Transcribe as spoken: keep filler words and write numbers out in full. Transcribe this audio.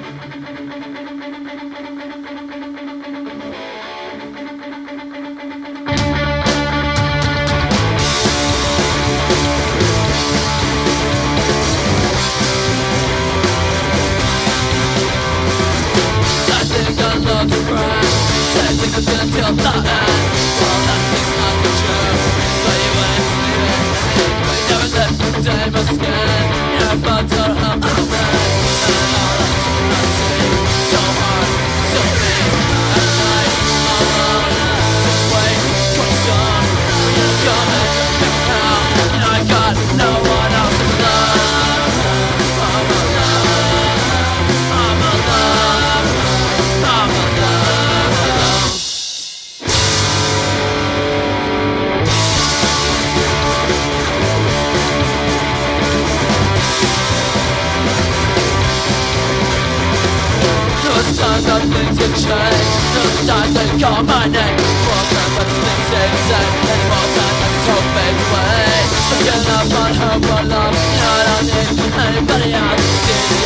Until the end. Well, that's not the truth. But you went, you went, but you never let me die my skin. Never found out how I ran. And all that's nothing. So hard, so big. At night, alone. Just wait, comes on. When you're coming, you're out. And I got no one else to love. I'm alone. I'm alone. I'm alone. Time that things have changed. No time they call my name. More time that things they say. And more time that this hope fades away. Looking up on hope or love. You know I don't need anybody else.